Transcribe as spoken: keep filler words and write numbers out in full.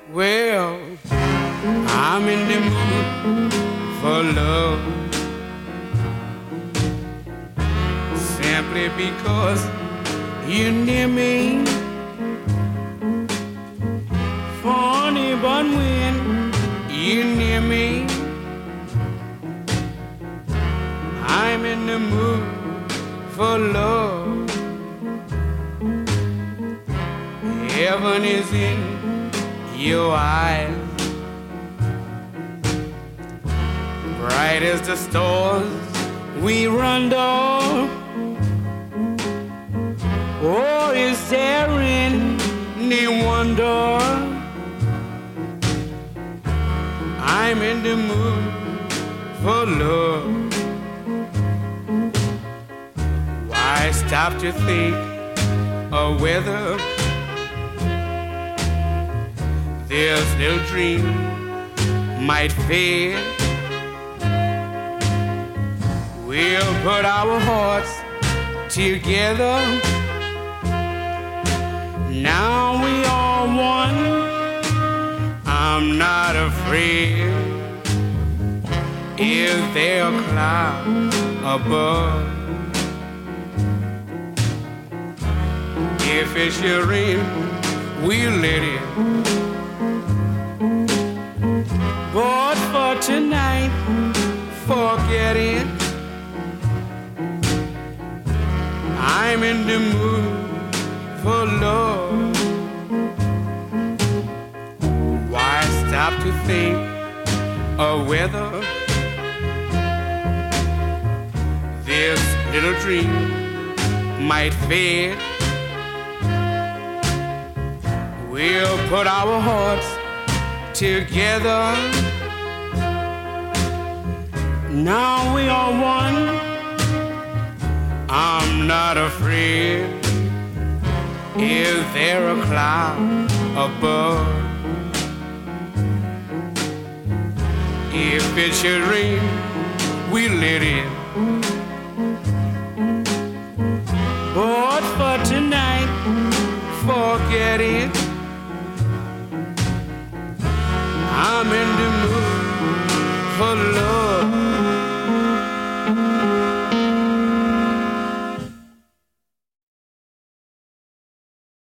Well, I'm in the mood for love, simply because you're near me. Funny, but when you're near me, I'm in the mood for love. Heaven is in your eyes, bright as the stars we run down. Oh, is there any wonder I'm in the mood for love? Why stop to think of whether this little dream might fade? We'll put our hearts together. Now we are one. I'm not afraid. Is there a cloud above? If it should rain, we'll let it. But for tonight, forget it. I'm in the mood for love. Why stop to think of whether this little dream might fade? We'll put our hearts together. Now we are one. I'm not afraid. Is there a cloud above? If it should rain, we'll let it. But for tonight, forget it. I'm in the